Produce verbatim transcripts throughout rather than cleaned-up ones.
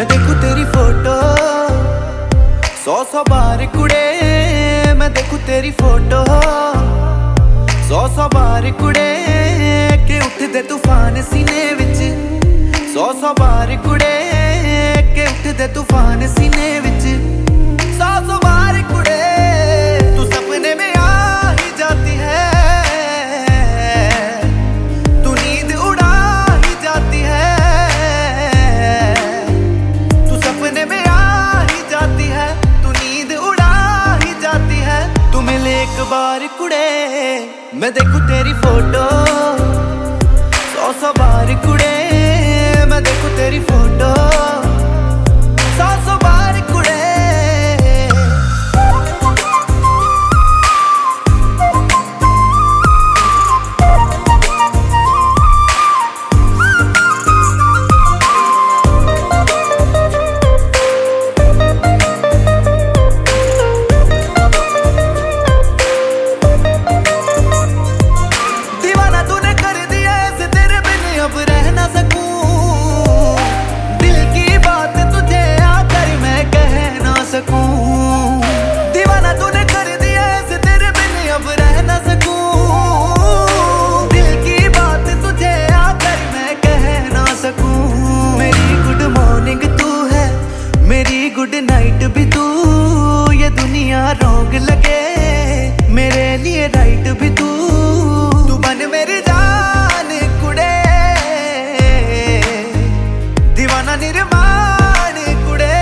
मैं देखूं तेरी फोटो सौ सौ बार कुड़े, मैं देखूं तेरी फोटो सौ सौ बार कुड़े के उठदे तूफान सीने विच, सौ सौ बार कुड़े के उठदे तूफान सीने विच, सौ सौ बार कुड़े तू सपने में आ ही जाती है, तू नींद उड़ा ही जाती है, तू सपने में आ ही जाती है, तू नींद उड़ा ही जाती है। तू मिले एक बार कुड़े, मैं देखूं तेरी फोटो सौ सौ बार कुड़े, मैं देखूं तेरी फोटो सौ सौ बार कुड़े। दीवाना तूने कर दिया ऐसे, तेरे बिन अब रह ना सकूं, दिल की बात तुझे आकर मैं कह ना सकूं। दीवाना तूने कर दिया ऐसे, तेरे बिन अब रह ना सकूं, दिल की बात तुझे आकर मैं कह ना सकूं। मेरी गुड मॉर्निंग तू है, मेरी गुड नाइट भी तू, ये दुनिया रॉन्ग लगे मेरे लिए राइट भी तू, तू बन मेरी जान कुड़े, दीवाना निर्माण कुड़े,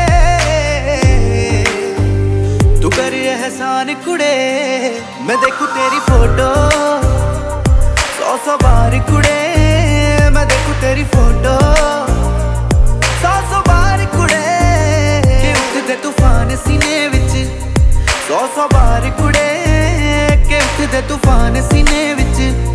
तू कर एहसान कुड़े। मैं देखूं तेरी फोटो सौ सौ बार कुड़े, मैं देखूं तेरी फोटो सौ सौ बार कुड़े के उठदे तूफान सीने विच, सौ सौ बार कुड़े के उठदे तूफान सीने विच।